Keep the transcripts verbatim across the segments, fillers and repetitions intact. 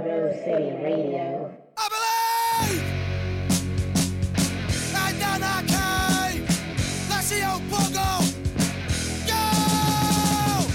Pogo City Radio. I believe! And then I came! Let's see how Pogo! Go!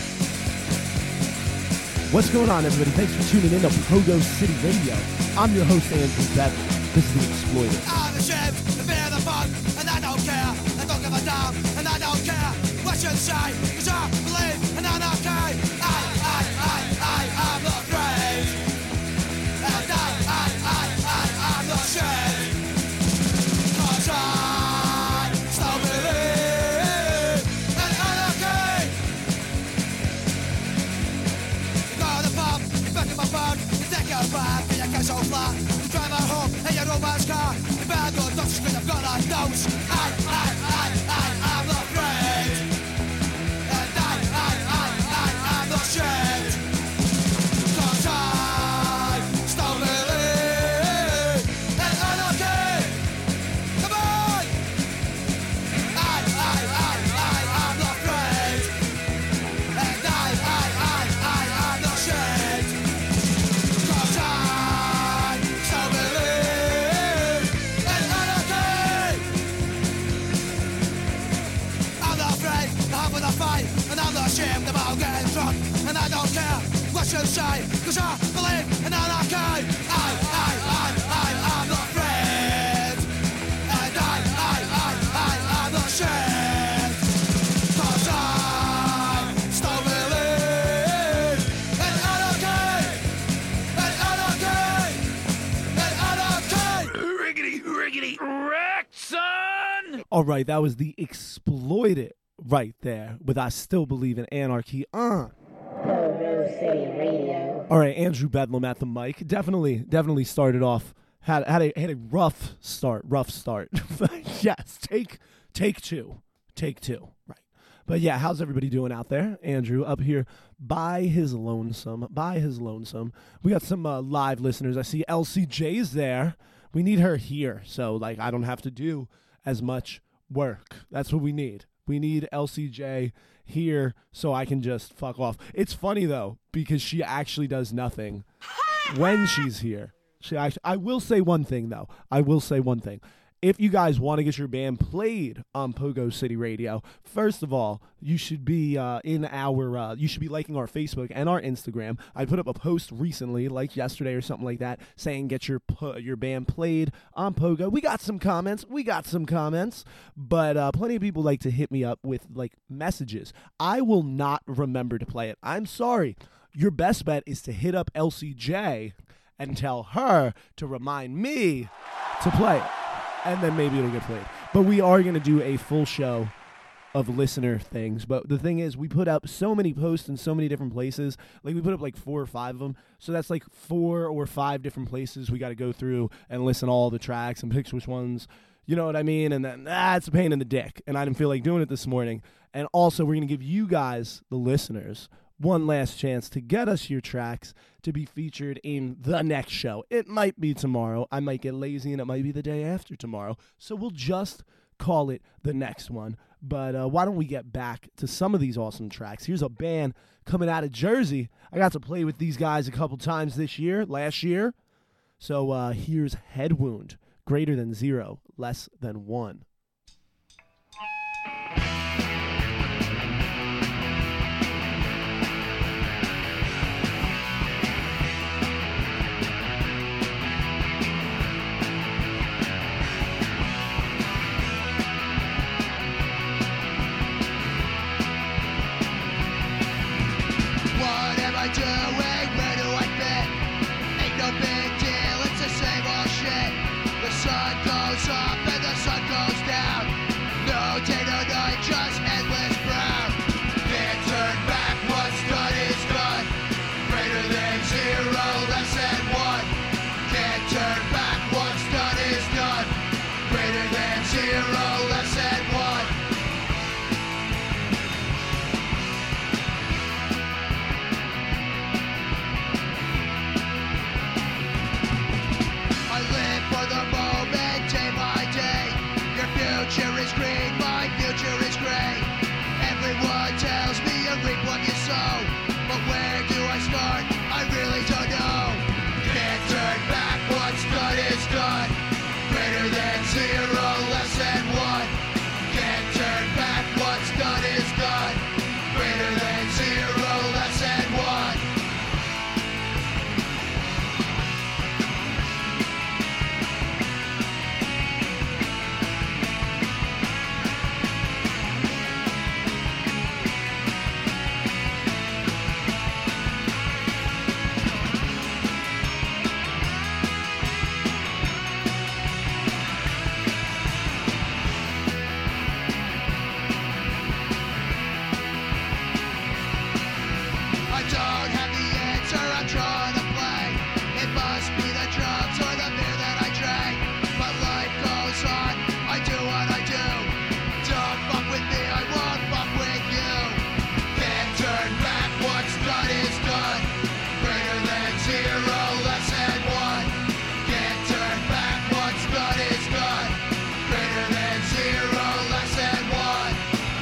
What's going on, everybody? Thanks for tuning in to Pogo City Radio. I'm your host, Andrew Bevan. This is The Exploited. I'm ashamed to bear the fun, and I don't care. I don't give a damn, and I don't care what you say, cause I believe, and I'm okay. I, I, I, I, I'm not afraid. And I, I, I, I, I'm not ashamed. Cause I still believe, and I'm okay. You go to the pub, you back in my bug, you take your bath, and you get so flat. You drive my home, in your romance car. You better go, don't you, cause I've got a dose. I, I, I, I, I'm not afraid. And I, I, I, I, I'm not ashamed. Cause I still believe, and I'm okay. Come on! I, I, I, I, I'm not afraid. And I, I, I, I, I'm not ashamed. Cause I still believe, and I'm okay. I'm not afraid of having a fight, and I'm not ashamed about getting drunk, and I don't care what you say, cause I believe, and I'm okay. I, I, I, I, I'm not afraid, and I, I, I, I, I'm not ashamed, cause I still believe, and I'm okay, and I'm okay, and I'm okay. Riggedy, riggedy, wreck, son! All right, that was The Exploited right there with I Still Believe in Anarchy on. Pogo City Radio. All right, Andrew Bedlam at the mic. Definitely, definitely started off, had had a, had a rough start, rough start. Yes, take, take two, take two, right. But yeah, how's everybody doing out there? Andrew up here by his lonesome, by his lonesome. We got some uh, live listeners. I see L C J's there. We need her here, so like I don't have to do as much work. That's what we need. We need L C J here so I can just fuck off. It's funny though because she actually does nothing when she's here. She actually, I will say one thing though. I will say one thing. If you guys want to get your band played on Pogo City Radio, first of all, you should be uh, in our, uh, you should be liking our Facebook and our Instagram. I put up a post recently, like yesterday or something like that, saying get your po- your band played on Pogo. We got some comments, we got some comments, but uh, plenty of people like to hit me up with like messages. I will not remember to play it. I'm sorry. Your best bet is to hit up L C J and tell her to remind me to play it. And then maybe it'll get played. But we are going to do a full show of listener things. But the thing is, we put up so many posts in so many different places. Like, we put up like four or five of them. So that's like four or five different places we got to go through and listen to all the tracks and pick which ones, you know what I mean? And then, ah, it's a pain in the dick. And I didn't feel like doing it this morning. And also, we're going to give you guys, the listeners, one last chance to get us your tracks to be featured in the next show. It might be tomorrow. I might get lazy and it might be the day after tomorrow. So we'll just call it the next one. But uh, why don't we get back to some of these awesome tracks? Here's a band coming out of Jersey. I got to play with these guys a couple times this year, last year. So uh, here's Head Wound, greater than zero, less than one. Doing? Where do I fit? Ain't no big deal, it's the same old shit. The sun goes up and the sun goes down. No day, no night, just endless brown. Can't turn back, what's done is done. Greater than zero, less than one. Can't turn back, what's done is done. Greater than zero, less than one. Don't have the answer, I'm trying to play. It must be the drugs or the beer that I drank. But life goes on, I do what I do. Don't fuck with me, I won't fuck with you. Can't turn back, what's done is done. Greater than zero, less than one. Can't turn back, what's done is done. Greater than zero, less than one.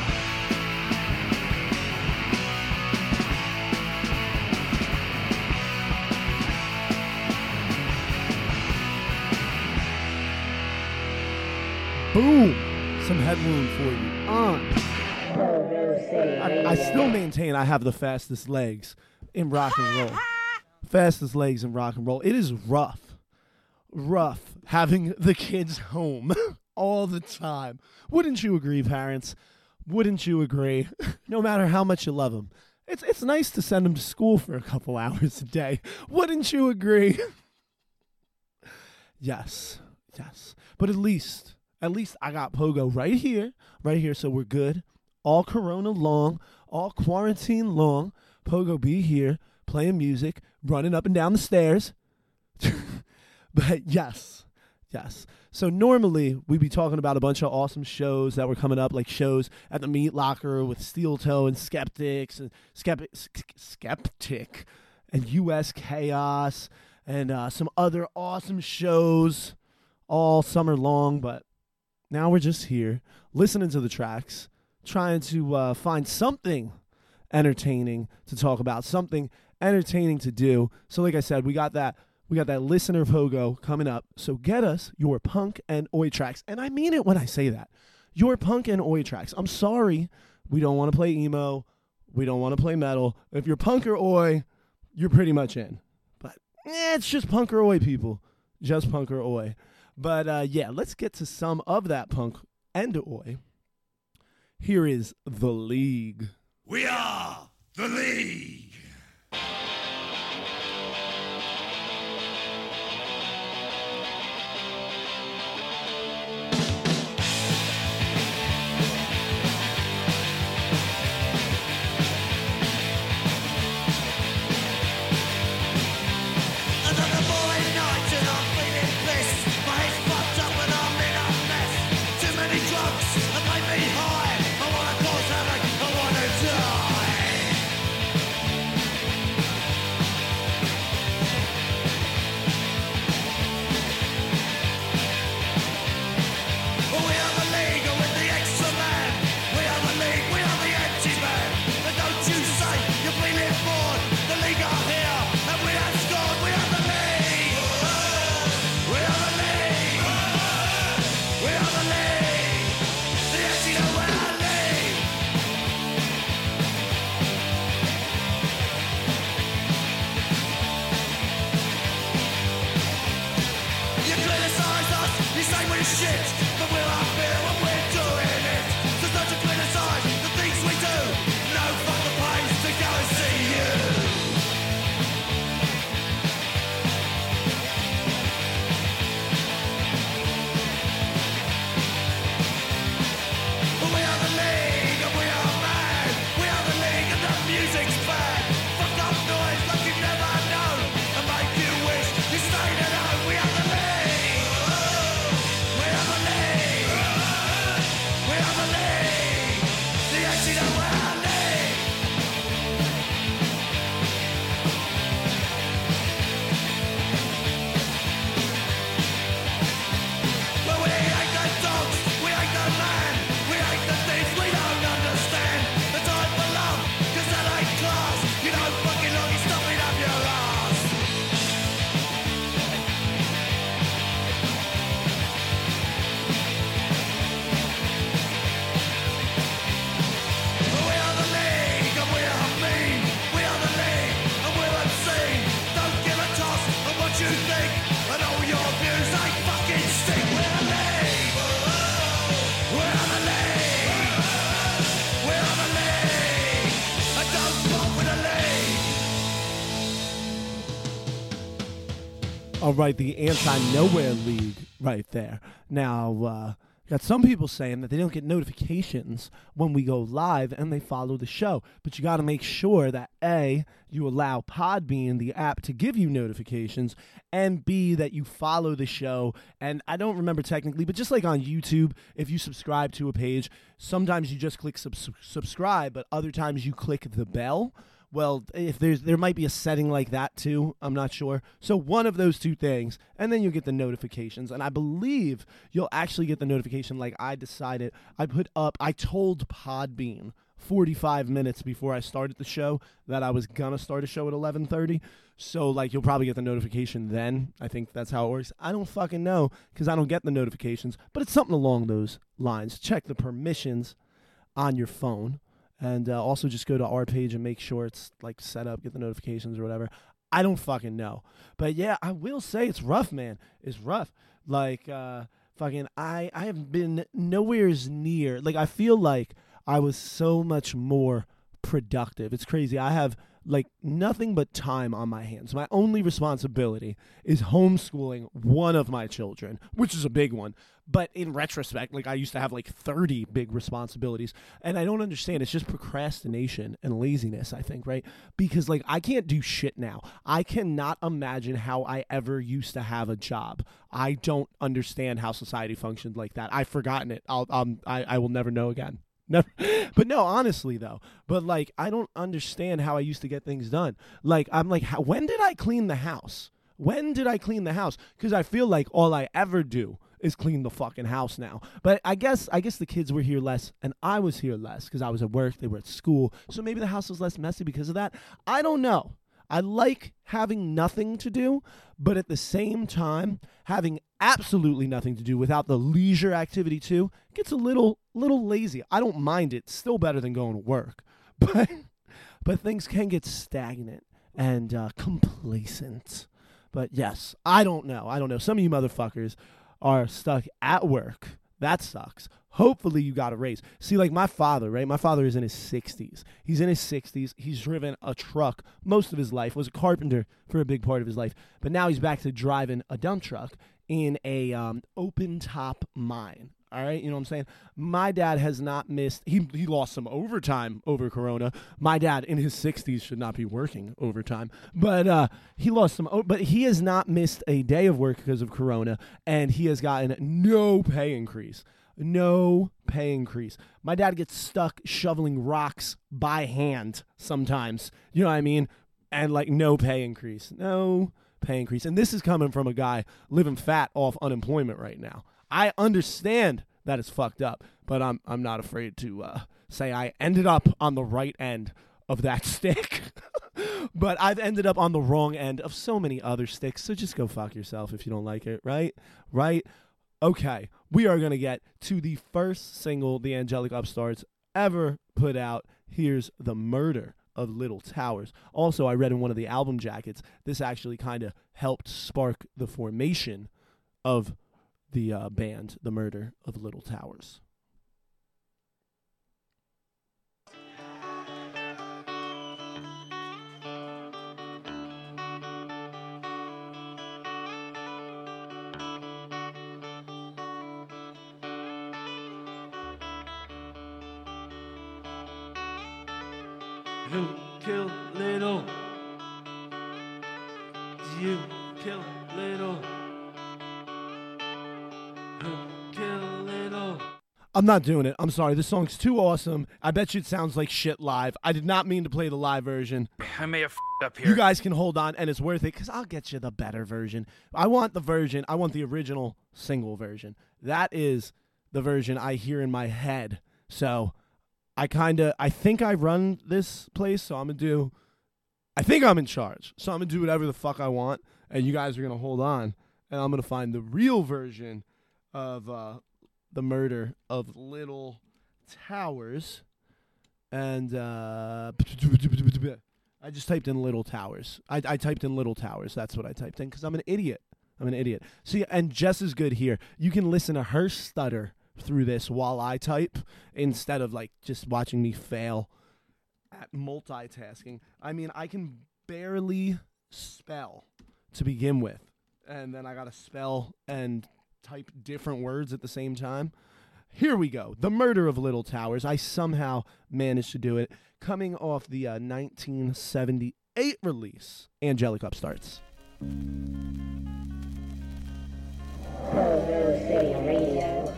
Boom! Some head wound for you. On. Pogo City I, Radio. I still maintain I have the fastest legs in rock and roll. Fastest legs in rock and roll. It is rough. Rough having the kids home all the time. Wouldn't you agree, parents? Wouldn't you agree? No matter how much you love them. It's, it's nice to send them to school for a couple hours a day. Wouldn't you agree? Yes. Yes. But at least, at least I got Pogo right here. Right here, so we're good. All Corona long, all quarantine long. Pogo be here, playing music, running up and down the stairs. But yes, yes. So normally we'd be talking about a bunch of awesome shows that were coming up, like shows at the Meat Locker with Steel Toe and Skeptics and Skeptic, Skeptic and U S Chaos and uh, some other awesome shows all summer long. But now we're just here listening to the tracks, trying to uh, find something entertaining to talk about, something entertaining to do. So like I said, we got that we got that listener Pogo coming up. So get us your punk and oi tracks. And I mean it when I say that. Your punk and oi tracks. I'm sorry, we don't want to play emo. We don't want to play metal. If you're punk or oi, you're pretty much in. But eh, it's just punk or oi, people. Just punk or oi. But uh, yeah, let's get to some of that punk and oi. Here is The League. We are the League. Another boring night and I'm feeling pissed. My head's fucked up and I'm in a mess. Too many drugs have made me high. I wanna cause havoc, I wanna die. We are the League with the extra man. We are the League, we are the anti-man. And don't you say you're feeling bored. The League are here and we have scored. We are the League. We are the League. We are the League. The anti-man, we are the League. You criticize us, you say we're shit, but we're up here when we're doing it. So don't you criticize the things we do. No fucking place to go and see you. We are the League and we are mad. We are the League and the music's bad. Fuck up noise like you never know. And make you wish you stayed at home. We are the League. We are the League. We are the League. The anti-no, we are the League. But we ain't the dogs, we ain't the man. We ain't the things we don't understand. The time for love, cause that ain't class. You don't fucking long, you stop it up your ass. We are the League and we are mean. We are the League and we're obscene. Don't give a toss on what you think. And all your views ain't fucking stink. We're the League. We're the League. We're the League. And don't fuck with the League. All right, the Anti-Nowhere League right there. Now, uh, Got some people saying that they don't get notifications when we go live and they follow the show. But you got to make sure that A, you allow Podbean, the app, to give you notifications, and B, that you follow the show. And I don't remember technically, but just like on YouTube, if you subscribe to a page, sometimes you just click sub- subscribe, but other times you click the bell. Well, if there's there might be a setting like that too. I'm not sure. So one of those two things, and then you'll get the notifications. And I believe you'll actually get the notification like I decided. I put up, I told Podbean forty-five minutes before I started the show that I was going to start a show at eleven thirty. So, like, you'll probably get the notification then. I think that's how it works. I don't fucking know because I don't get the notifications. But it's something along those lines. Check the permissions on your phone. And uh, also just go to our page and make sure it's like set up, get the notifications or whatever. I don't fucking know. But yeah, I will say it's rough, man. It's rough. Like, uh, fucking, I, I have been nowhere's near. Like, I feel like I was so much more productive. It's crazy. I have like nothing but time on my hands. My only responsibility is homeschooling one of my children, which is a big one. But in retrospect, like I used to have like thirty big responsibilities, and I don't understand. It's just procrastination and laziness, I think, right? Because like I can't do shit now. I cannot imagine how I ever used to have a job. I don't understand how society functioned like that. I've forgotten it. I'll um I, I will never know again. Never. But no, honestly though, but like I don't understand how I used to get things done. Like I'm like, how, when did I clean the house? When did I clean the house? Because I feel like all I ever do is clean the fucking house now. But I guess I guess the kids were here less, and I was here less because I was at work. They were at school, so maybe the house was less messy because of that. I don't know. I like having nothing to do, but at the same time, having absolutely nothing to do without the leisure activity too gets a little little lazy. I don't mind it. It's still better than going to work. But but things can get stagnant and uh, complacent. But yes, I don't know. I don't know. Some of you motherfuckers are stuck at work. That sucks. Hopefully you got a raise. See, like my father, right? My father is in his sixties. He's in his sixties. He's driven a truck most of his life, was a carpenter for a big part of his life. But now he's back to driving a dump truck in a um, open top mine. All right, you know what I'm saying? My dad has not missed, he he lost some overtime over Corona. My dad in his sixties should not be working overtime, but uh, he lost some, but he has not missed a day of work because of Corona, and he has gotten no pay increase. No pay increase. My dad gets stuck shoveling rocks by hand sometimes, you know what I mean? And like no pay increase, no pay increase. And this is coming from a guy living fat off unemployment right now. I understand that it's fucked up, but I'm I'm not afraid to uh, say I ended up on the right end of that stick. But I've ended up on the wrong end of so many other sticks, so just go fuck yourself if you don't like it, right? Right? Okay, we are going to get to the first single the Angelic Upstarts ever put out. Here's The Murder of Little Towers. Also, I read in one of the album jackets, this actually kind of helped spark the formation of the uh, band, The Murder of Little Towers. Who killed Little? Did you kill Little? Who killed Little? I'm not doing it. I'm sorry. This song's too awesome. I bet you it sounds like shit live. I did not mean to play the live version. I may have f***ed up here. You guys can hold on, and it's worth it, because I'll get you the better version. I want the version. I want the original single version. That is the version I hear in my head. So I kind of, I think I run this place, so I'm going to do, I think I'm in charge. So I'm going to do whatever the fuck I want, and you guys are going to hold on, and I'm going to find the real version of uh, The Murder of Little Towers. And uh, I just typed in Little Towers. I, I typed in Little Towers. That's what I typed in, because I'm an idiot. I'm an idiot. See, and Jess is good here. You can listen to her stutter through this while I type, instead of like just watching me fail at multitasking. I mean, I can barely spell to begin with, and then I gotta spell and type different words at the same time. Here we go. The Murder of Little Towers. I somehow managed to do it. Coming off the uh, nineteen seventy-eight release, Angelic Upstarts. Hobo City Radio.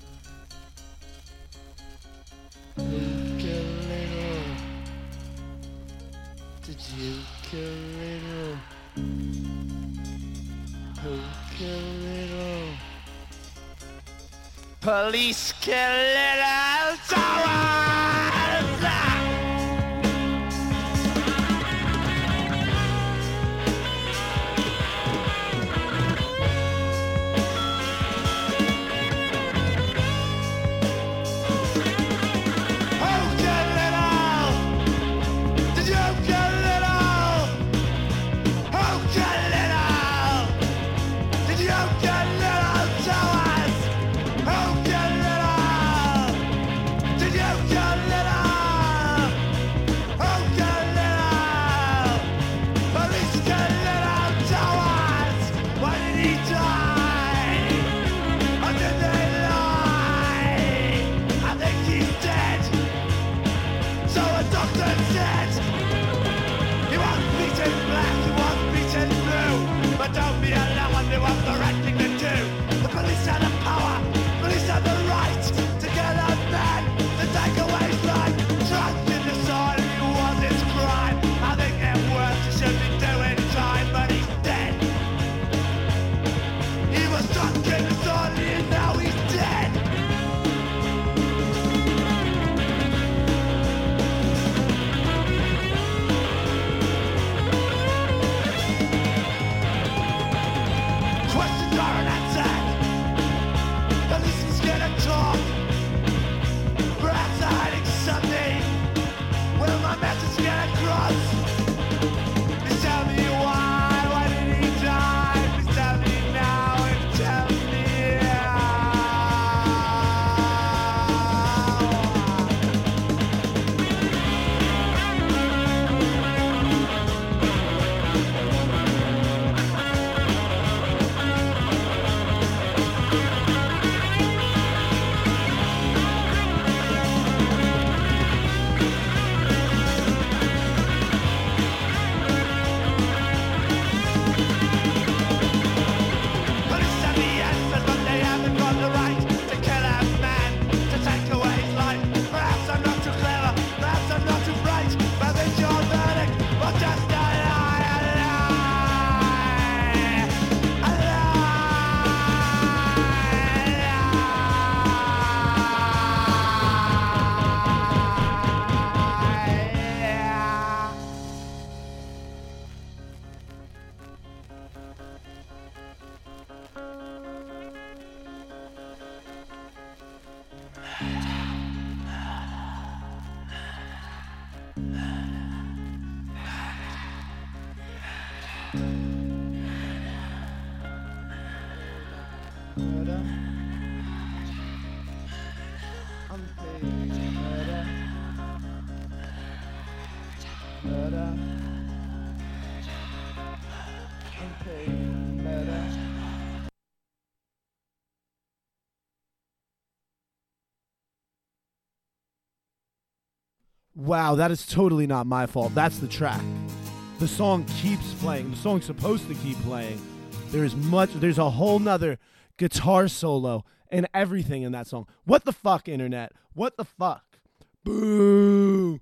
Kill little. Did you kill little? Who killed little? Police kill little towers! Wow, that is totally not my fault. That's the track. The song keeps playing. The song's supposed to keep playing. There's much, there's a whole nother guitar solo and everything in that song. What the fuck, internet? What the fuck? Boo!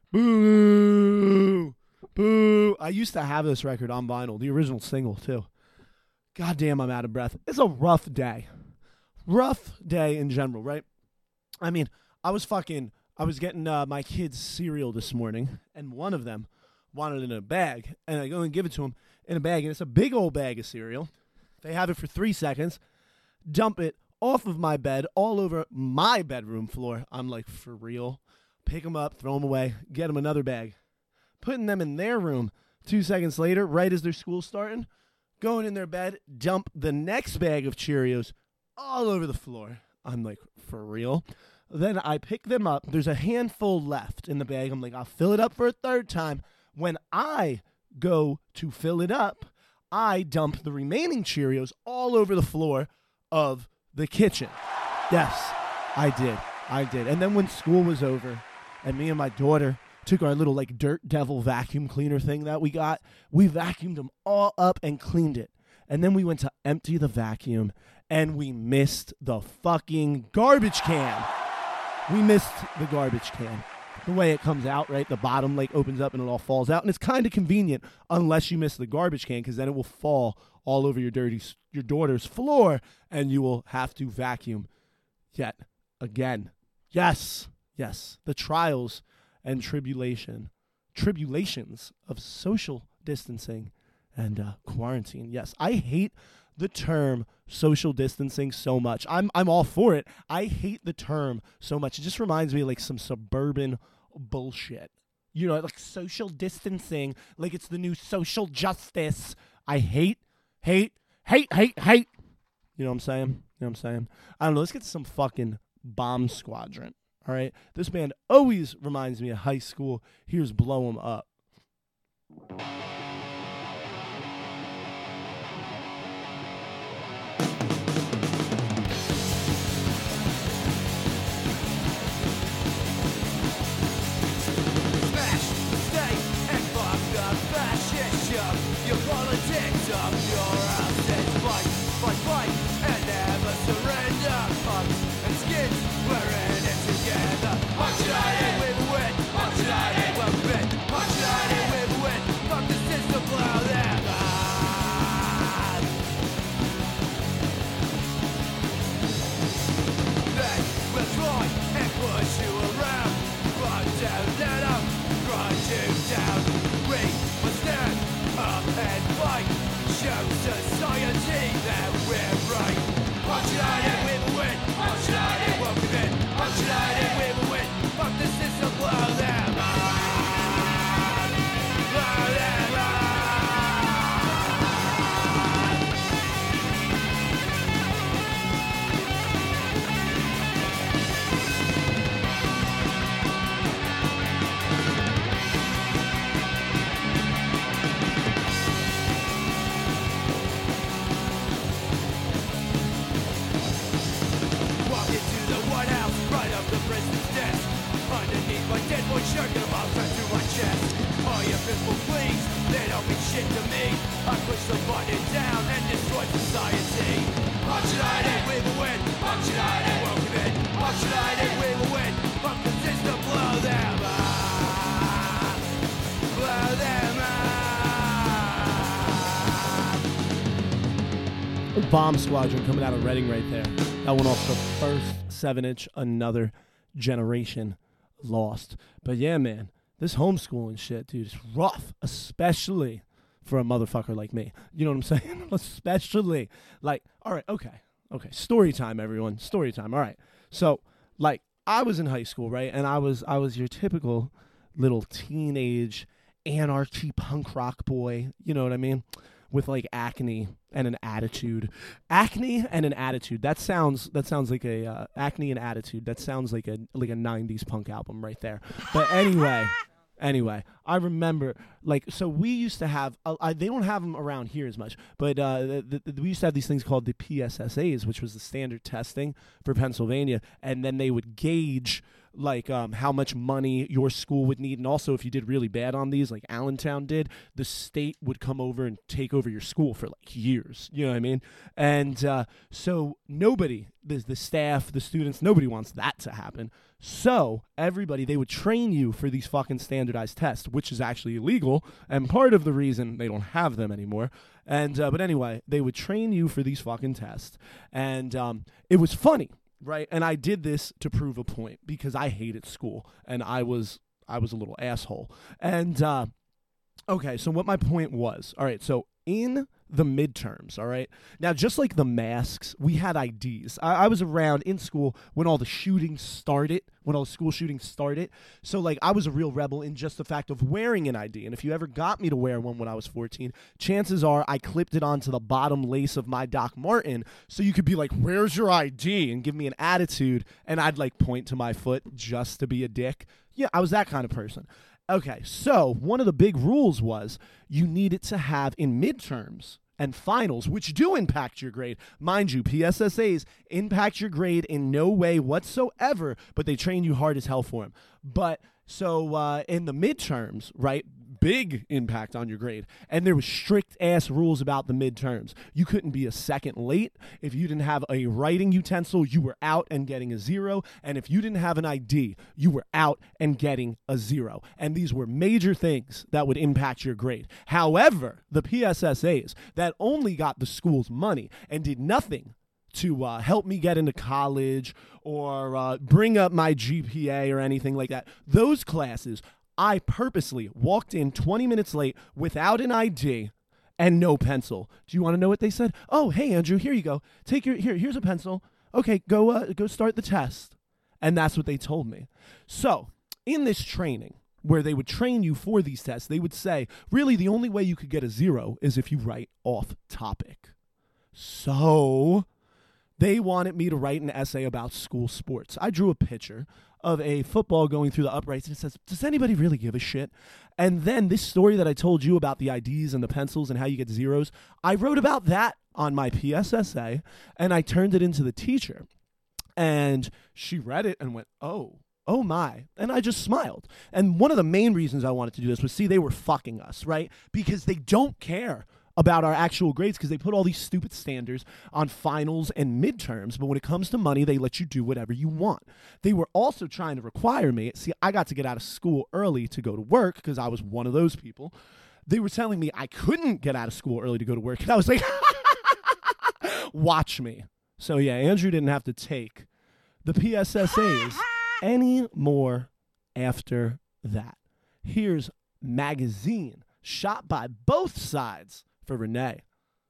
Boo! Boo! I used to have this record on vinyl, the original single, too. God damn, I'm out of breath. It's a rough day. Rough day in general, right? I mean, I was fucking... I was getting uh, my kids cereal this morning, and one of them wanted it in a bag, and I go and give it to him in a bag, and it's a big old bag of cereal. They have it for three seconds, dump it off of my bed, all over my bedroom floor. I'm like, for real? Pick them up, throw them away, get them another bag. Putting them in their room two seconds later, right as their school's starting, going in their bed, dump the next bag of Cheerios all over the floor. I'm like, for real? Then I pick them up. There's a handful left in the bag. I'm like, I'll fill it up for a third time. When I go to fill it up, I dump the remaining Cheerios all over the floor of the kitchen. Yes, I did. I did. And then when school was over and me and my daughter took our little like Dirt Devil vacuum cleaner thing that we got, we vacuumed them all up and cleaned it. And then we went to empty the vacuum and we missed the fucking garbage can. We missed the garbage can. The way it comes out, right? The bottom like opens up and it all falls out. And it's kind of convenient unless you miss the garbage can, because then it will fall all over your dirty, your daughter's floor and you will have to vacuum yet again. Yes, yes. The trials and tribulation, tribulations of social distancing and uh, quarantine. Yes, I hate the term social distancing so much. I'm I'm all for it. I hate the term so much. It just reminds me of like some suburban bullshit. You know, like social distancing, like it's the new social justice. I hate, hate, hate, hate, hate. You know what I'm saying? You know what I'm saying? I don't know. Let's get to some fucking Bomb Squadron. All right? This band always reminds me of high school. Here's Blow 'Em Up. Your politics of your assets, fight, fight, fight, and never surrender. Punks and skids, we're in it together. Punch united with a win, punch united with a win, punch united with a win. Fuck the system, blow them up. Then we'll try and push you around, but don't let them grind you down. We must stand up and fight, show society that we're right. Punch united with a win, punch united, welcome in. Punch united with a win, fuck the system, blow them up, blow them up. Underneath my dead boy shirt, the mouth turned to my chest. All your fistful please, they don't mean shit to me. I push the button down and destroy society. Punch united with a win, punch united, welcome in. Punch united with a win, fuck the system, blow them up, blow them up. Bomb Squadron coming out of Reading right there. That went off the first seven inch, Another Generation Lost. But yeah, man, this homeschooling shit, dude, is rough, especially for a motherfucker like me. You know what I'm saying? Especially, like, all right, okay, okay, story time, everyone, story time. All right, so, like, I was in high school, right, and I was, I was your typical little teenage anarchy punk rock boy, you know what I mean? With like acne and an attitude, acne and an attitude. That sounds that sounds like a uh, acne and attitude. That sounds like a like a nineties punk album right there. But anyway, anyway, I remember like so we used to have. Uh, I, they don't have them around here as much, but uh, the, the, we used to have these things called the P S S As, which was the standard testing for Pennsylvania, and then they would gauge like um, how much money your school would need. And also if you did really bad on these, like Allentown did, the state would come over and take over your school for like years. You know what I mean? And uh, so nobody, the, the staff, the students, nobody wants that to happen. So everybody, they would train you for these fucking standardized tests, which is actually illegal and part of the reason they don't have them anymore. And uh, but anyway, they would train you for these fucking tests. And um, it was funny. Right, and I did this to prove a point because I hated school and I was I was a little asshole. And uh, okay, so what my point was, all right, so in the midterms, all right, now just like the masks, we had I Ds. I, I was around in school when all the shootings started, when all the school shootings started. So like I was a real rebel in just the fact of wearing an I D. And if you ever got me to wear one when I was fourteen, chances are I clipped it onto the bottom lace of my Doc Marten so you could be like, where's your I D? And give me an attitude. And I'd like point to my foot just to be a dick. Yeah, I was that kind of person. Okay, so one of the big rules was you needed to have in midterms, and finals, which do impact your grade. Mind you, P S S As impact your grade in no way whatsoever, but they train you hard as hell for them. But so uh, in the midterms, right, big impact on your grade. And there was strict ass rules about the midterms. You couldn't be a second late. If you didn't have a writing utensil, you were out and getting a zero. And if you didn't have an I D, you were out and getting a zero. And these were major things that would impact your grade. However, the P S S As that only got the school's money and did nothing to uh, help me get into college or uh, bring up my G P A or anything like that, those classes, I purposely walked in twenty minutes late without an I D and no pencil. Do you want to know what they said? Oh, hey, Andrew, here you go. Take your, here, here's a pencil. Okay, go, uh, go start the test. And that's what they told me. So in this training, where they would train you for these tests, they would say, really, the only way you could get a zero is if you write off topic. So they wanted me to write an essay about school sports. I drew a picture of a football going through the uprights, and it says, does anybody really give a shit? And then this story that I told you about the I Ds and the pencils and how you get zeros, I wrote about that on my P S S A, and I turned it into the teacher. And she read it and went, oh, oh my. And I just smiled. And one of the main reasons I wanted to do this was, see, they were fucking us, right? Because they don't care about our actual grades because they put all these stupid standards on finals and midterms, but when it comes to money, they let you do whatever you want. They were also trying to require me, see, I got to get out of school early to go to work because I was one of those people. They were telling me I couldn't get out of school early to go to work, and I was like, watch me. So yeah, Andrew didn't have to take the P S S As anymore after that. Here's Magazine, shot by both sides for Renee.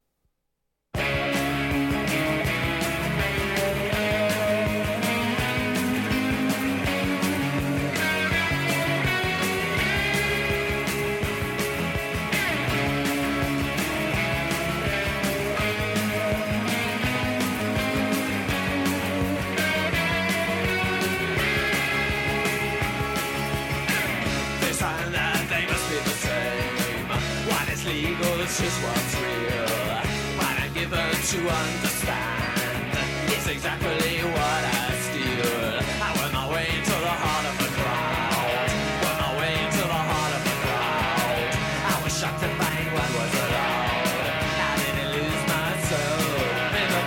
It's just what's real. What I'm given to understand is exactly what I steal. I went my way into the heart of the crowd. Went my way into the heart of the crowd. I was shocked to find what was allowed. I didn't lose my soul in the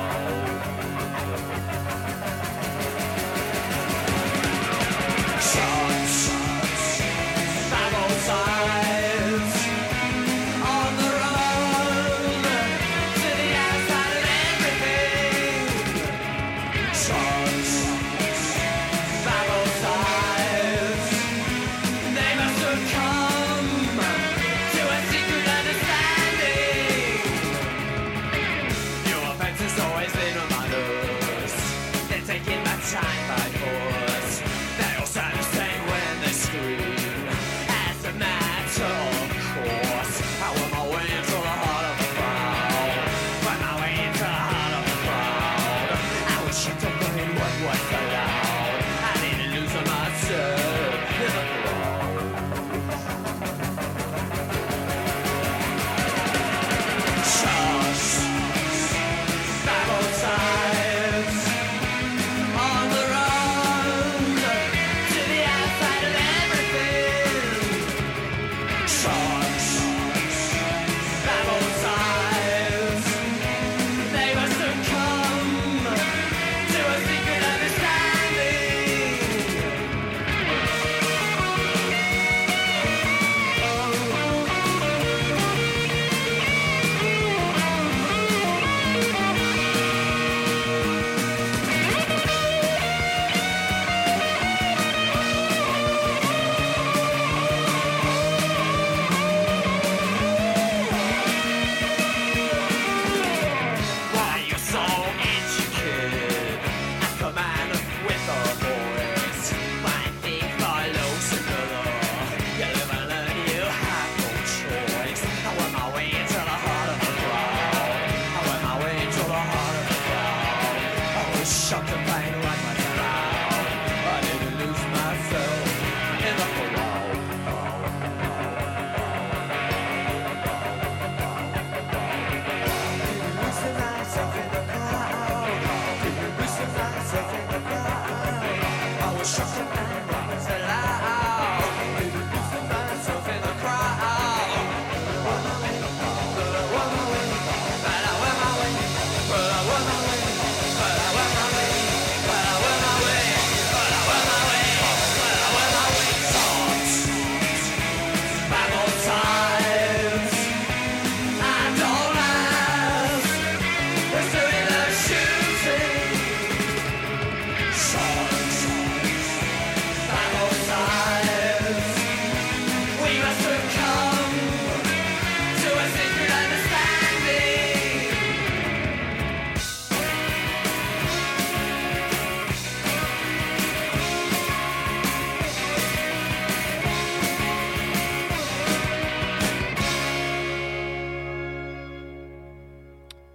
crowd. Shots, by both sides. To a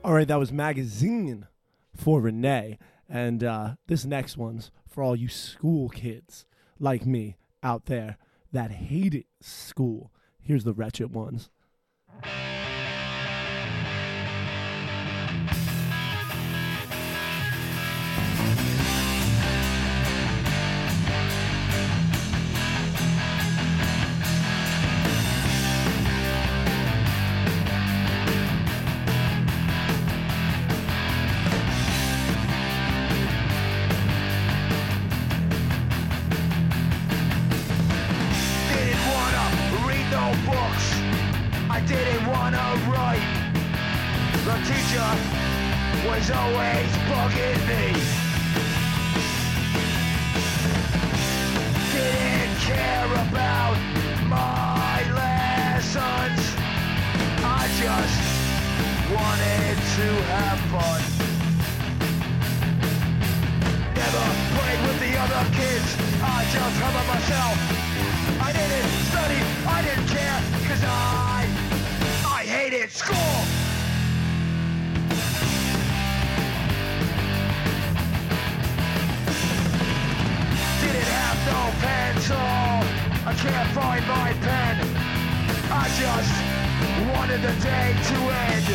All right, that was Magazine for Renee. And uh, this next one's for all you school kids like me out there that hated school. Here's the wretched ones. Didn't wanna write. The teacher was always bugging me. Didn't care about my lessons. I just wanted to have fun. Never played with the other kids. I just covered myself. I didn't study. I didn't care. Cause I I hated school! Didn't have no pencil, I can't find my pen. I just wanted the day to end.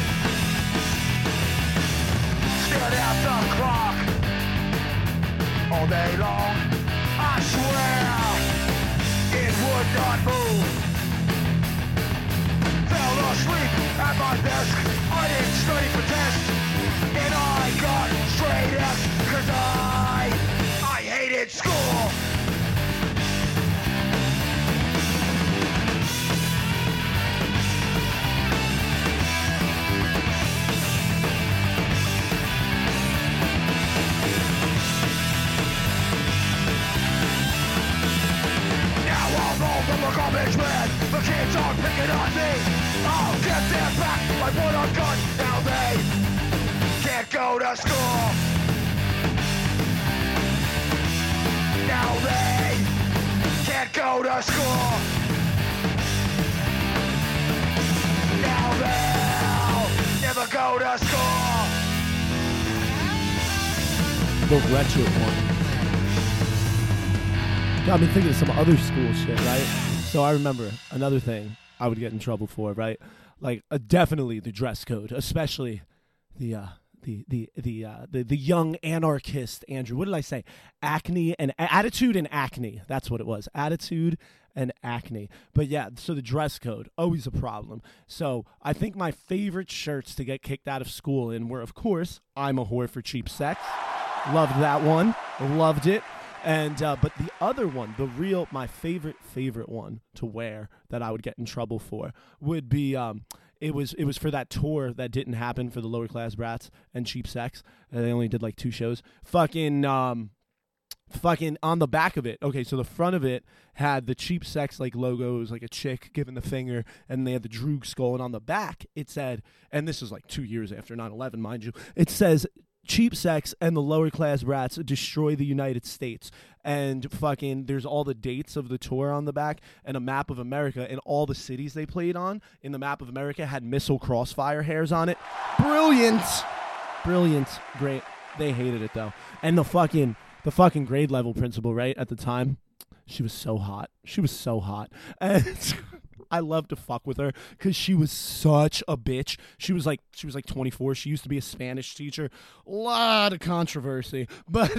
Stared at the clock all day long. I swear it would not move. Fell asleep at my desk. I didn't study for tests, and I got straight F's, cause I, I hated school. Now I'm all from the garbage man. The kids are picking on me. I'll get them back, I put a gun. Now they can't go to school. Now they can't go to school. Now they'll never go to school. The wretched one. Got me thinking of some other school shit, right? So I remember another thing I would get in trouble for, right? Like uh, definitely the dress code, especially the uh, the the the uh, the the young anarchist Andrew. What did I say? Acne and a- attitude and acne. That's what it was. Attitude and acne. But yeah, so the dress code, always a problem. So I think my favorite shirts to get kicked out of school in were, of course, I'm a whore for cheap sex. Loved that one. Loved it. And uh, but the other one, the real, my favorite, favorite one to wear that I would get in trouble for would be, um, it was it was for that tour that didn't happen for the Lower Class Brats and Cheap Sex. And they only did like two shows. Fucking, um, fucking on the back of it. Okay, so the front of it had the Cheap Sex like logos, like a chick giving the finger, and they had the Droog skull. And on the back, it said, and this is like two years after nine eleven, mind you, it says, Cheap Sex and the Lower Class Brats destroy the United States. And fucking there's all the dates of the tour on the back and a map of America, and all the cities they played on in the map of America had missile crossfire hairs on it. Brilliant. Brilliant. Great. They hated it though. And the fucking the fucking grade level principal, right, at the time, she was so hot. She was so hot. And I loved to fuck with her because she was such a bitch. She was like she was like twenty-four. She used to be a Spanish teacher. A lot of controversy, but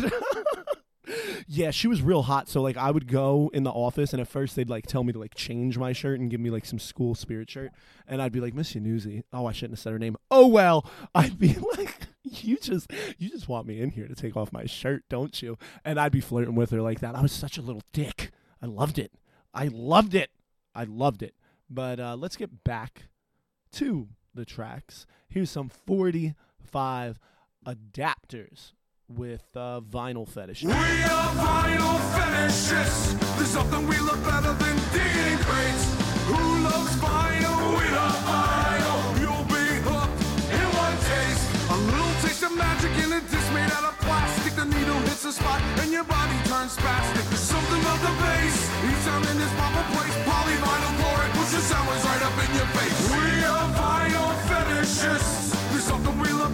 yeah, she was real hot. So like I would go in the office, and at first they'd like tell me to like change my shirt and give me like some school spirit shirt, and I'd be like, Miss Yanuzzi. Oh, I shouldn't have said her name. Oh well. I'd be like, you just you just want me in here to take off my shirt, don't you? And I'd be flirting with her like that. I was such a little dick. I loved it. I loved it. I loved it. But uh, let's get back to the tracks. Here's some forty-five adapters with uh, vinyl fetish. We are vinyl fetishists. There's something we love better than digging crates. Who loves vinyl? We love vinyl. You'll be hooked in one taste. A little taste of magic in a disc made out of plastic. The needle hits the spot and your body turns spastic. There's something about the bass. Each time in this proper place, polyvinyl chloride pushes sounds right up in your face. We are vinyl fetishists. There's something we love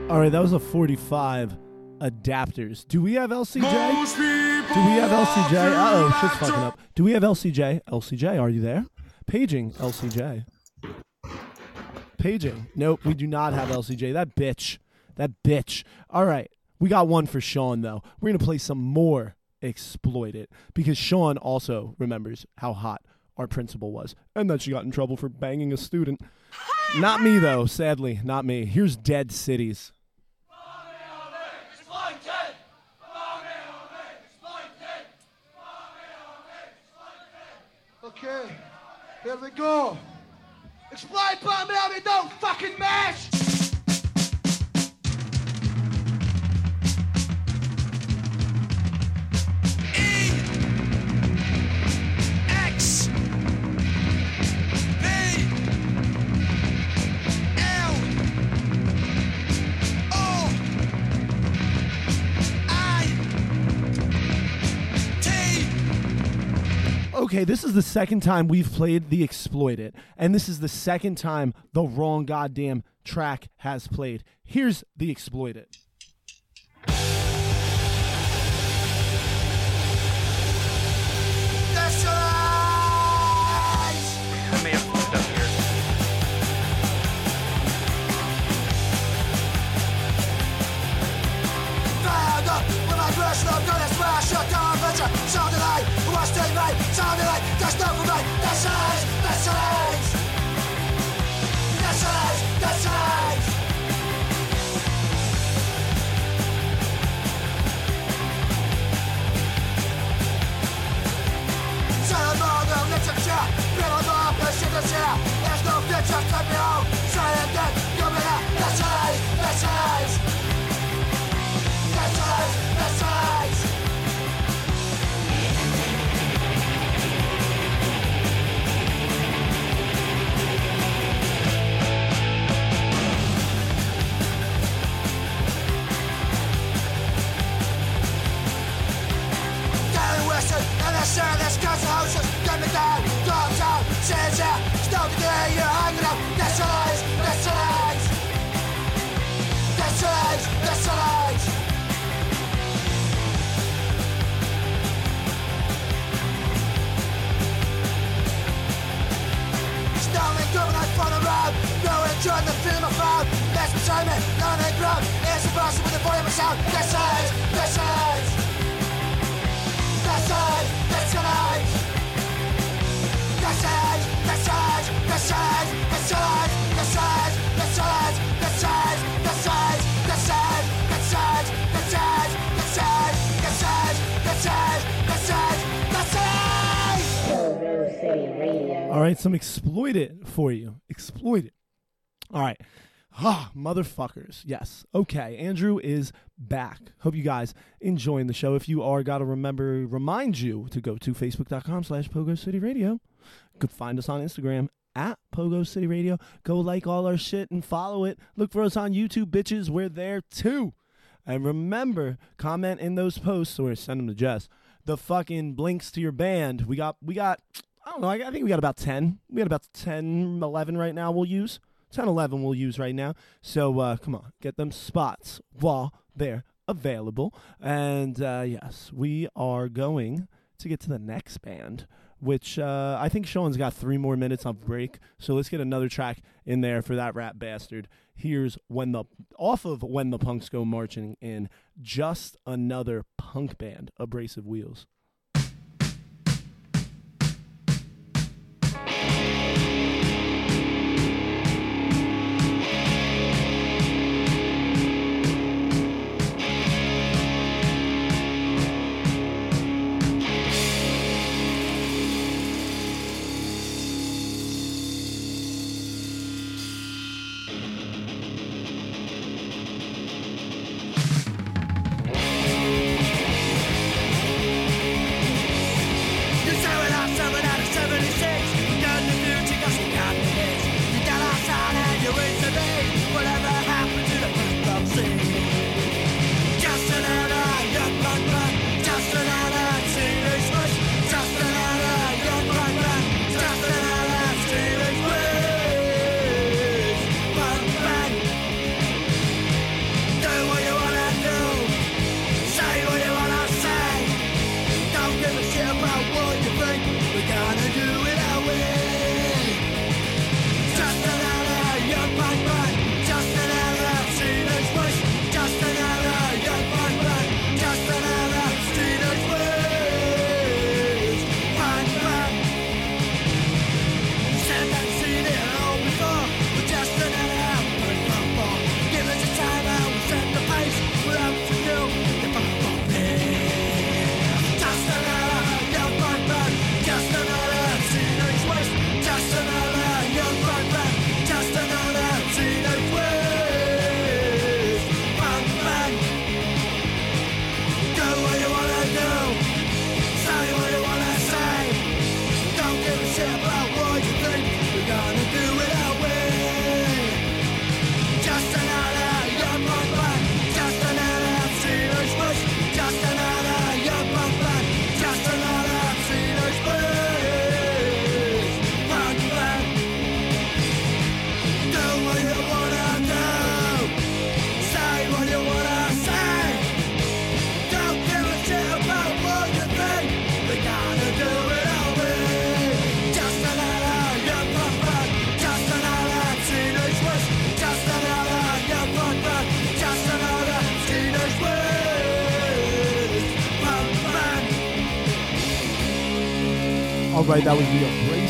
All right, that was a forty-five adapters. Do we have L C J? Most people Do we have L C J? want Uh-oh, to shit's fucking up. Do we have L C J? L C J, are you there? Paging L C J. Paging. Nope, we do not have L C J. That bitch. That bitch. All right, we got one for Sean, though. We're going to play some more Exploit It, because Sean also remembers how hot our principal was, and that she got in trouble for banging a student. Not me, though, sadly. Not me. Here's Dead Cities. Okay, here we go. Explain part me how we don't fucking mash! E X B L O I T. Okay, this is the second time we've played the Exploit It, and this is the second time the wrong goddamn track has played. Here's the Exploit It. I may have fucked up here. Found up when I dressed up, gonna smash your convention. Sounded like it was still right. Sounded like there's no for me. That's lies, that's lies. That's lies, that's lies. Silent mother, literature. People know the shit is here. There's no future to be home. Silent death, you'll be there. That's lies, that's lies. That's lies, that's lies. Gary Wilson and the Sheriff's Council houses. Get me down, downtown, says yeah. Stop the day you're hanging out. That's lies, that's lies. That's lies, that's lies. Stalling, government from the road. No enjoying the feeling I found. That's beside me, none in ground. It's impossible to volume of sound. That's lies, that's lies. That's lies, that's lies. That's lies, that's lies, that's lies, that's lies, that's lies, that's lies, that's lies, that's lies, that's lies, that's lies, that's lies, that's lies, that's lies, that's lies, that's lies, that's lies. Pogo City Radio. All right, some Exploit It for you. Exploit It. All right. Ah, motherfuckers. Yes. Okay, Andrew is back. Hope you guys enjoying the show. If you are, got to remember, remind you to go to facebook.com slash Pogo City Radio. You could find us on Instagram at Pogo City Radio. Go like all our shit and follow it. Look for us on YouTube, bitches. We're there too. And remember, comment in those posts or send them to Jess. The fucking links to your band. We got, we got, I don't know, I think we got about ten. We got about ten, eleven right now we'll use. ten, eleven we'll use right now. So, uh, come on, get them spots while they're available. And, uh, yes, we are going to get to the next band, which uh, I think Sean's got three more minutes of break. So let's get another track in there for that rap bastard. Here's when the off of When the Punks Go Marching In, just another punk band, Abrasive Wheels. All right, that was the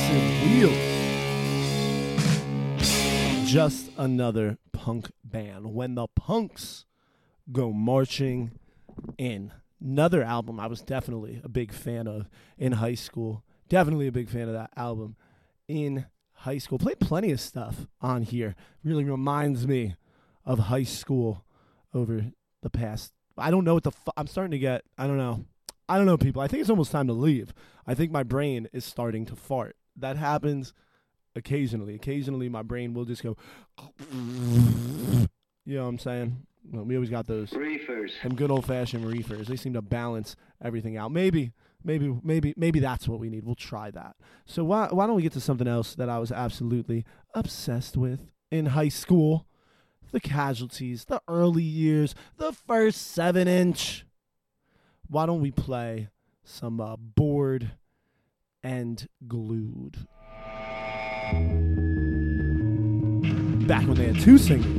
Abrasive Wheels. Just another punk band. When the punks go marching in. Another album I was definitely a big fan of in high school. Definitely a big fan of that album in high school. Played plenty of stuff on here. Really reminds me of high school over the past. I don't know what the fu- I'm starting to get. I don't know. I don't know, people. I think it's almost time to leave. I think my brain is starting to fart. That happens occasionally. Occasionally, my brain will just go. You know what I'm saying? Well, we always got those Reefers. Them good old fashioned reefers. They seem to balance everything out. Maybe, maybe, maybe, maybe that's what we need. We'll try that. So why why don't we get to something else that I was absolutely obsessed with in high school? The Casualties, the early years, the first seven inch. Why don't we play some uh, Bored and Glued? Back when they had two singles.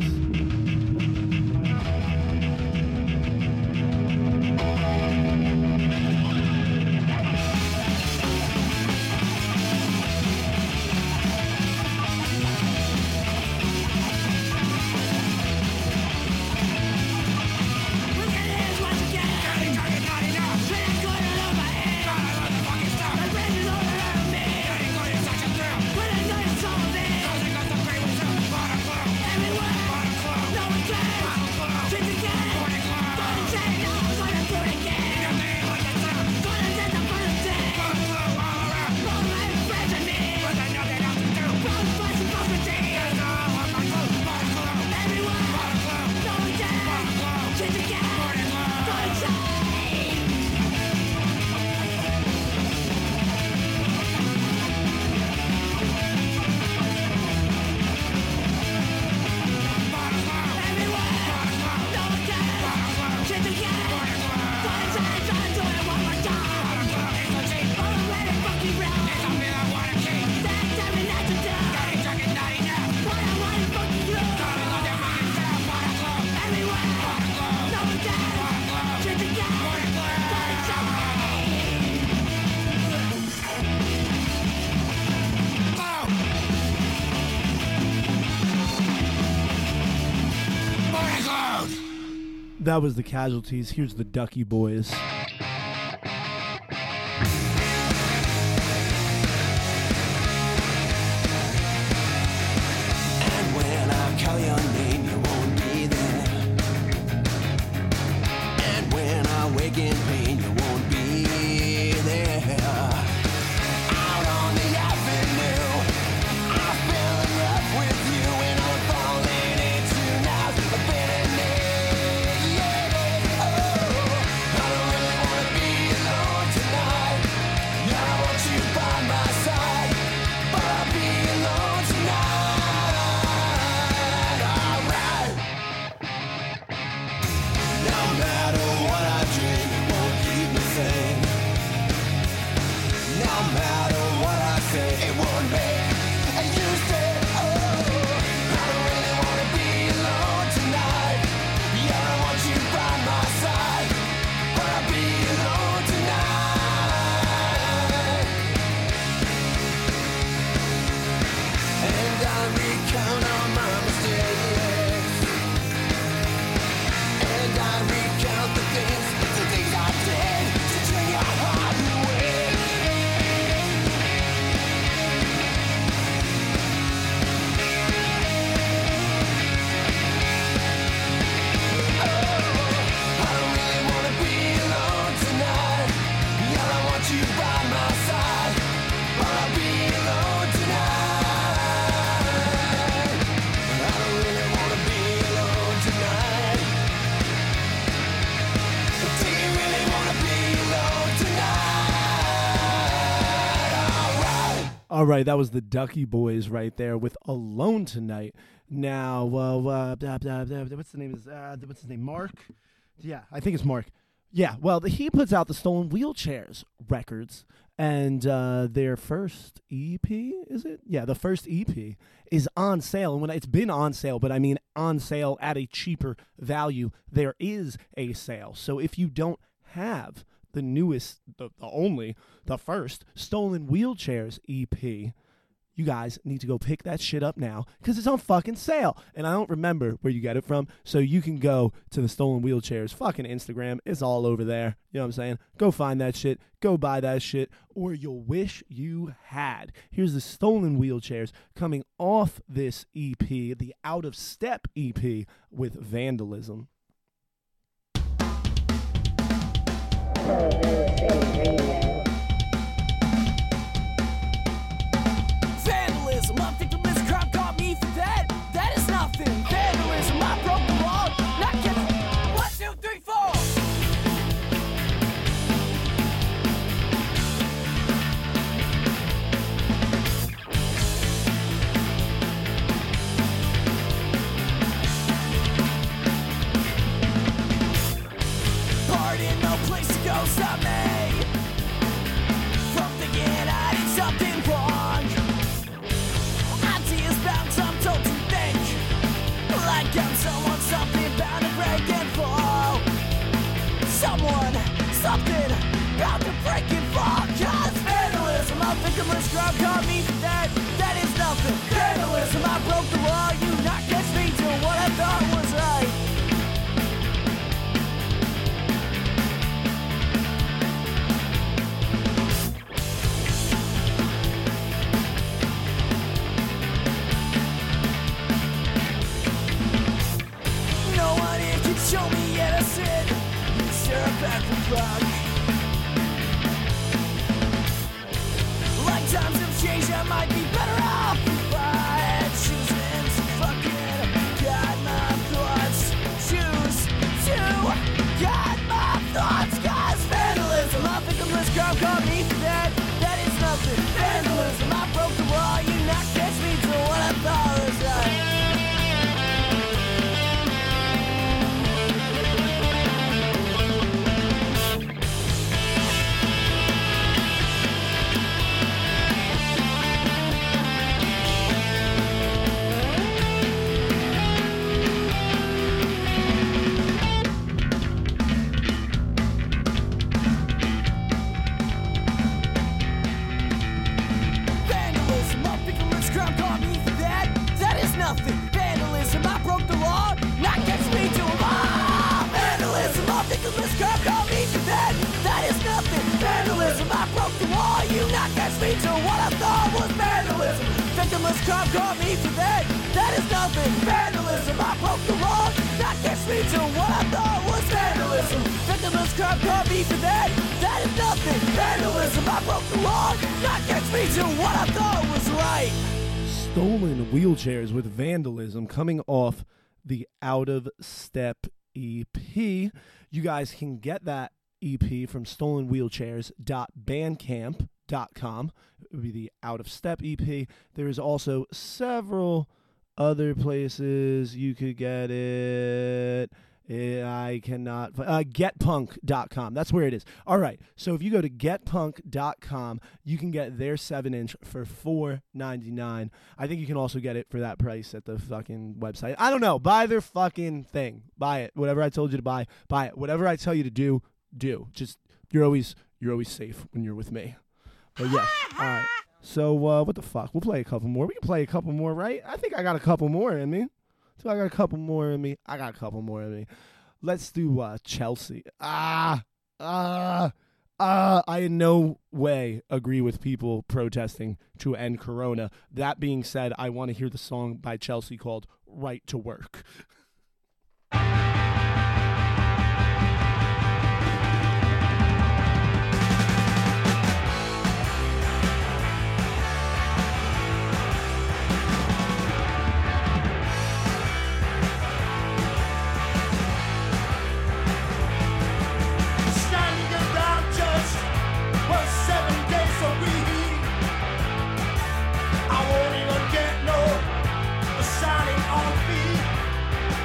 That was the Casualties. Here's the Ducky Boys. And when I call your name, you won't be there. And when I wake in pain, you won't be there. Out on the avenue, I fell in love with you, and I'm falling into now a bitterness. Yeah, oh, I don't really wanna be alone tonight. Yeah, I want you by my side, but I'll be alone tonight. Alright. No matter what I dream, it won't keep me sane. No matter what I say, it won't make you say, oh, I don't really wanna be alone tonight. Yeah, I want you by my side, but I'll be alone tonight. And I recount all my mistakes, and I recount the things, the things I did to turn your heart away. I don't really wanna be alone tonight. Yeah, I want you by my side, but I'll be alone tonight. I don't really wanna be alone tonight. Do you really wanna be alone tonight? Alright. All right, that was the Ducky Boys right there with Alone Tonight. Now, uh, uh, blah, blah, blah, blah, what's the name? Is uh, what's his name? Mark? Yeah, I think it's Mark. Yeah, well, he puts out the Stolen Wheelchairs records, and uh, their first E P, is it? Yeah, the first E P is on sale, and when it's been on sale, but I mean on sale at a cheaper value. There is a sale, so if you don't have the newest, the, the only, the first Stolen Wheelchairs E P. You guys need to go pick that shit up now because it's on fucking sale. And I don't remember where you get it from, so you can go to the Stolen Wheelchairs fucking Instagram. It's all over there. You know what I'm saying? Go find that shit. Go buy that shit, or you'll wish you had. Here's the Stolen Wheelchairs coming off this E P, the Out of Step E P with Vandalism. Vandalism, I think the Miss Crowd got me for that. That is nothing. Vandalism, I broke the law. Not just one, two, three, four. Party, no place to go, stop me from thinking I did something wrong. Ideas bound, I'm told to think like I'm someone, something bound to break and fall. Someone, something bound to break and fall. Cause vandalism, I think the Miss Crowd caught me for that. That is nothing. Vandalism, I broke the law. You not catch me doing what I thought was right. No one here can show me innocent. Sure, back the clock. Like times have changed, I might be better off if I had choosing to fucking guide my thoughts. Choose to guide my thoughts. Cause vandalism, I think the Miss Crowd caught me for that. That is nothing. Vandalism, I broke the law. You not catch me doing what I thought was right. Vandalism, I think the Miss Crowd caught me for that. That is nothing. Vandalism, I broke the law. Not catch me doing ah! Vandalism, I think the Miss Crowd caught me for that. That is nothing. Vandalism, I broke the law. You not catch me doing what I thought was vandalism. Think the Miss Crowd caught me for that. That is nothing. Vandalism, I broke the law. Not catch me doing what I thought was vandalism. Think the Miss Crowd caught me for that. That is nothing. Vandalism, I broke the law. Not catch me doing what I thought was right. Stolen Wheelchairs with Vandalism coming off the Out of Step E P. You guys can get that E P from stolen wheelchairs dot bandcamp dot com. It would be the Out of Step E P. There is also several other places you could get it. Eh, I cannot. Uh, get punk dot com. That's where it is. All right. So if you go to get punk dot com, you can get their seven inch for four ninety-nine. I think you can also get it for that price at the fucking website. I don't know. Buy their fucking thing. Buy it. Whatever I told you to buy, buy it. Whatever I tell you to do, do. Just you're always you're always safe when you're with me. But yeah. All right. So uh, what the fuck? We'll play a couple more. We can play a couple more, right? I think I got a couple more in me. So I got a couple more in me. I got a couple more in me. Let's do uh, Chelsea. Ah, ah, ah. I in no way agree with people protesting to end Corona. That being said, I want to hear the song by Chelsea called Right to Work. I won't even get no signing on fee.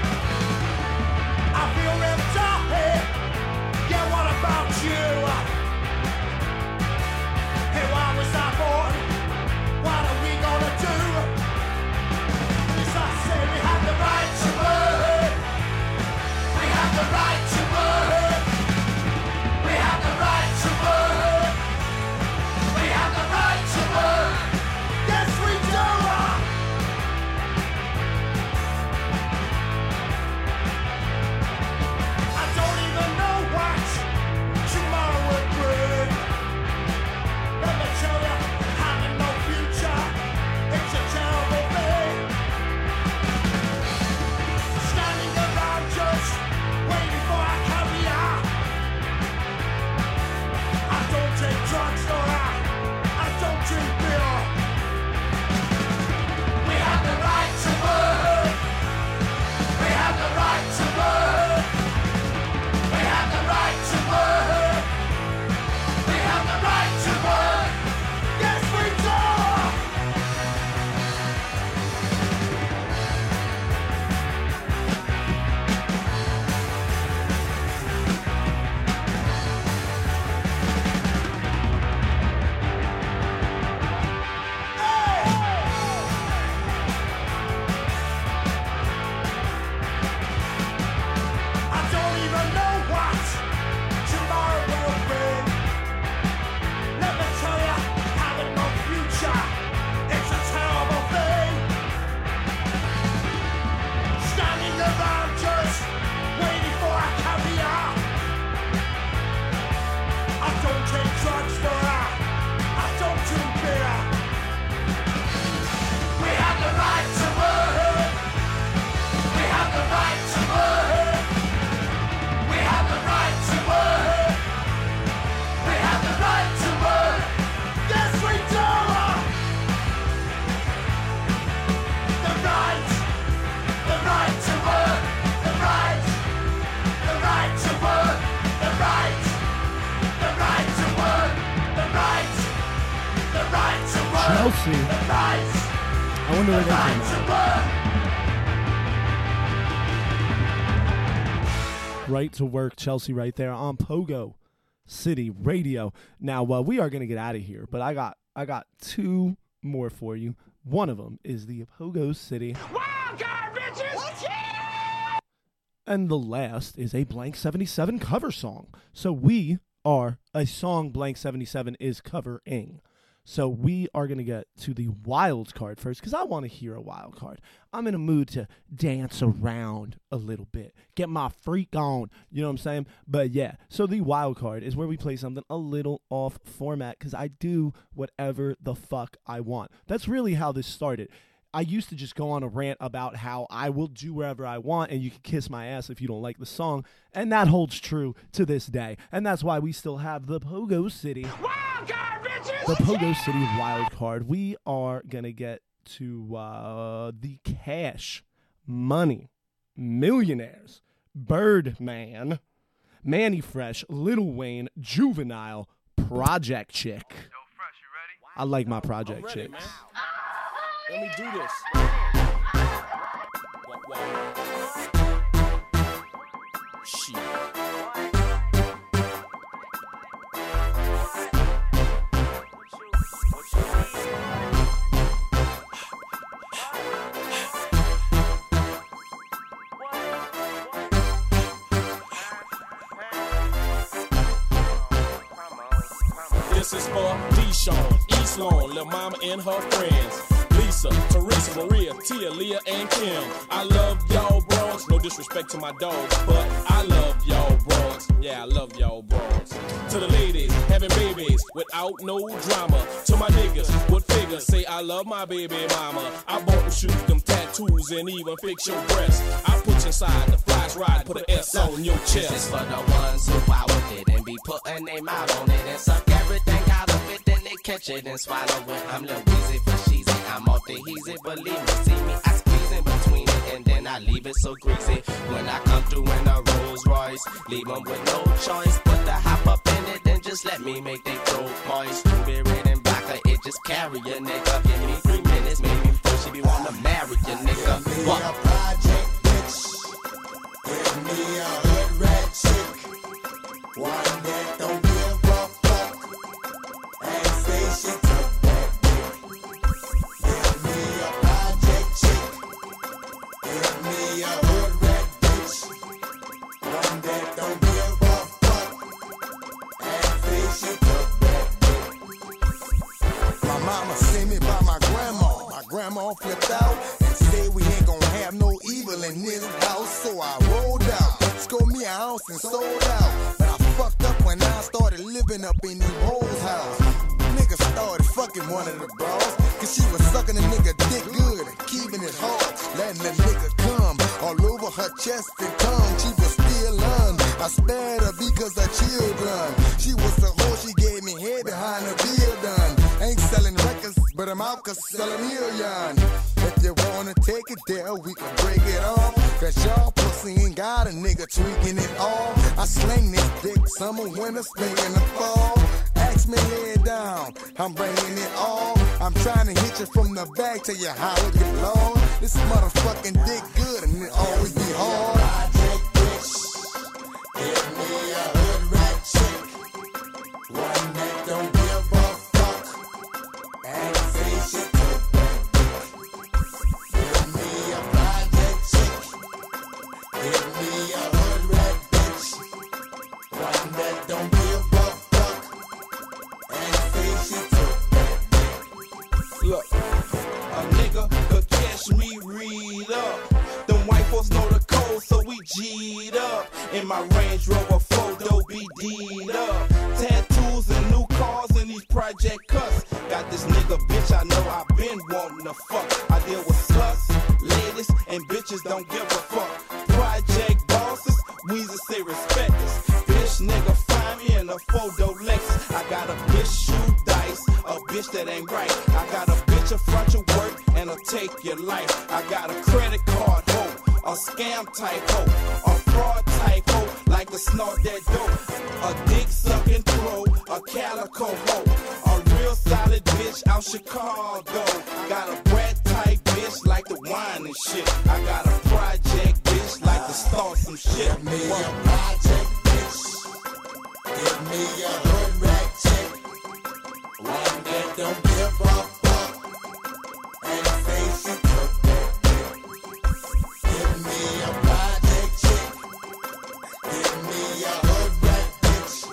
Chelsea. I wonder where that came out. Right to Work, Chelsea right there on Pogo City Radio. Now, uh, we are going to get out of here, but I got I got two more for you. One of them is the Pogo City. Wild card, bitches! Yeah! And the last is a Blank seventy-seven cover song. So we are a song Blank seventy-seven is covering. So we are going to get to the wild card first because I want to hear a wild card. I'm in a mood to dance around a little bit, get my freak on, you know what I'm saying? But yeah, so the wild card is where we play something a little off format because I do whatever the fuck I want. That's really how this started. I used to just go on a rant about how I will do wherever I want and you can kiss my ass if you don't like the song. And that holds true to this day. And that's why we still have the Pogo City. Wild card, bitches! The Pogo City wild card. We are going to get to uh, the Cash Money Millionaires. Birdman. Manny Fresh. Lil Wayne. Juvenile. Project Chick. Yo, Fresh, you ready? I like my Project ready, Chicks. man. Let me do this. What, what? Shit. This is for Deshaun, East Lawn, Lil Mama and her friends. Lisa, Teresa, Maria, Tia, Leah, and Kim. I love y'all bros. No disrespect to my dogs, but I love y'all bros. Yeah, I love y'all bros. To the ladies having babies without no drama. To my niggas with figures say I love my baby mama. I bought them shoes, them tattoos, and even fix your breasts. I put you inside the flash ride, put an S on your chest. This is for the ones who out with it and be putting their mouth on it and suck everything out of it, then they catch it and swallow it. I'm Lil Weezy for sheezy. I'm off the heezy, believe me, see me, I squeeze in between it, and then I leave it so greasy. When I come through in a Rolls Royce, leave them with no choice, put the hop up in it, then just let me make they throat moist. Blueberry and vodka, it just carry a nigga. Give me three minutes, maybe before she be wanna marry a nigga. Give me What? a project bitch, give me a hood rat chick, one that don't give a fuck, and say shit to grandma flipped out and said we ain't gonna have no evil in this house, so I rolled out, scored me a house and sold out. But I fucked up when I started living up in these hoes' house. Nigga started fucking one of the bras, cause she was sucking a nigga dick good and keeping it hard, letting the nigga come all over her chest and tongue. She was still on, I spared her because of children. She was the hoe, she gave me head behind the bill done. Ain't selling records, but I'm out cause sell a million. If you wanna take it there, we can break it off. Cause y'all pussy ain't got a nigga tweaking it all. I sling this dick, summer, winter, spring, and the fall. Ask me head down, I'm bringing it all. I'm trying to hit you from the back, tell you how it get long. This motherfucking dick good and it always be hard. Project bitch, give me a hood rat chick, one that don't give a fuck and say shit to that dick. Give me a project chick, give me a hood rat bitch, one that don't give a fuck and say shit to that dick. Look, a nigga could catch me read up. Them white folks know the code, so we G'd up. In my Range Rover photo be D'd up. Tattoos and new cars in these project cuts. Got this nigga bitch I know I been wanting to fuck. I deal with sluts, ladies, and bitches don't give a fuck. Project bosses, Weezy say respect us. Bitch nigga find me in a photo Lexus. I got a bitch shoot dice, a bitch that ain't right. I got a bitch a front your work and a take your life. I got a credit card hoe, a scam type hoe, a fraud type hoe, like to snort that dope. A dick sucking throw, a calico hoe, a real solid bitch out Chicago. Got a brat type bitch like the wine and shit. I got a project bitch like to start some shit. Give me a project bitch. Give me a hood rat chick. One that don't give a fuck. And face it, took that dick. Give me a project chick. Give me a hood rat bitch.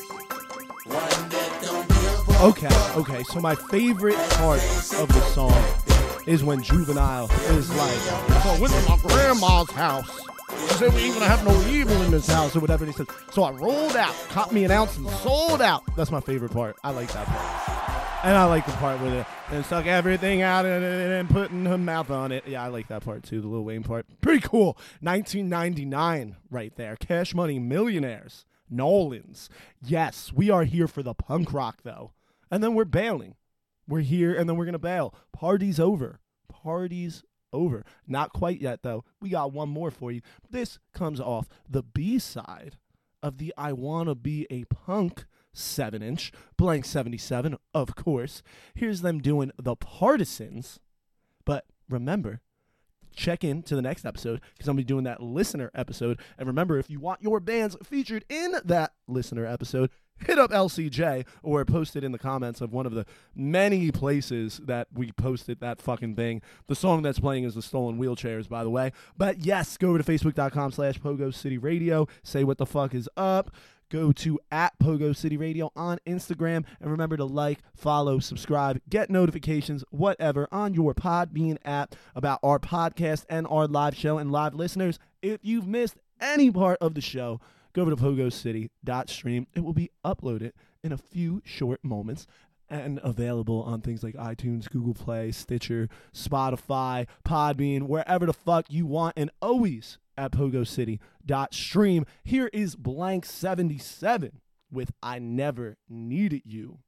One that don't give a Okay, fuck. okay, so my favorite part of the song is when Juvenile is like, so I went to my grandma's house. She said we ain't gonna have no evil in this house or whatever. And he says, so I rolled out, caught me an ounce and sold out. That's my favorite part. I like that part. And I like the part with it and stuck everything out and, and, and putting her mouth on it. Yeah, I like that part too, the Lil Wayne part. Pretty cool. nineteen ninety-nine right there. Cash Money Millionaires. Nolans. Yes, we are here for the punk rock though. And then we're bailing. We're here and then we're going to bail. Party's over. Party's over. Not quite yet, though. We got one more for you. This comes off the B-side of the I Wanna Be a Punk seven inch. Blank seventy-seven, of course. Here's them doing The Partisans. But remember, check in to the next episode because I'm going to be doing that listener episode. And remember, if you want your bands featured in that listener episode, hit up L C J or post it in the comments of one of the many places that we posted that fucking thing. The song that's playing is The Stolen Wheelchairs, by the way. But yes, go over to facebook.com slash Pogo City Radio. Say what the fuck is up. Go to at Pogo City Radio on Instagram. And remember to like, follow, subscribe, get notifications, whatever, on your Podbean app about our podcast and our live show. And live listeners, if you've missed any part of the show, go over to pogo city dot stream. It will be uploaded in a few short moments and available on things like iTunes, Google Play, Stitcher, Spotify, Podbean, wherever the fuck you want, and always at pogo city dot stream. Here is Blank seventy-seven with I Never Needed You.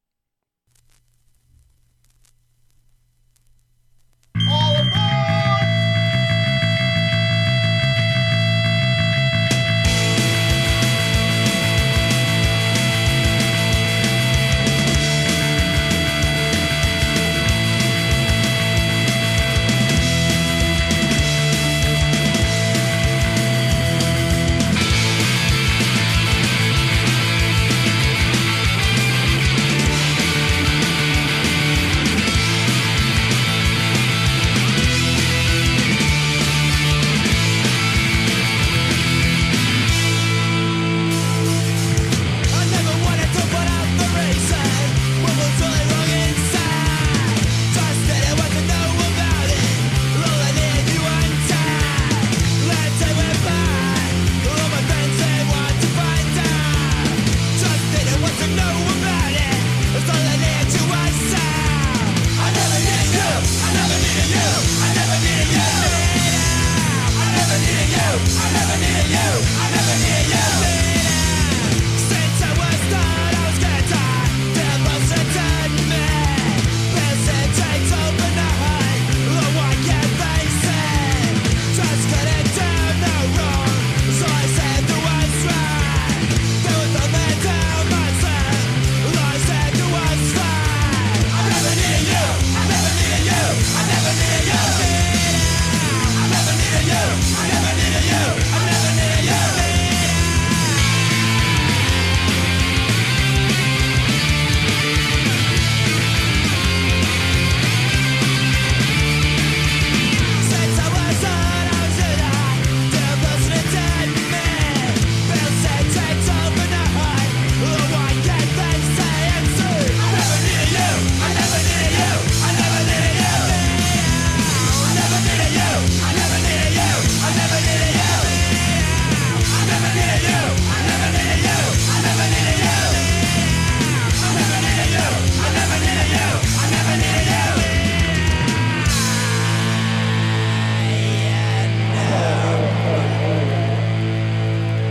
All aboard!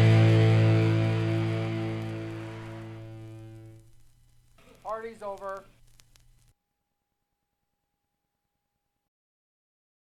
Party's over.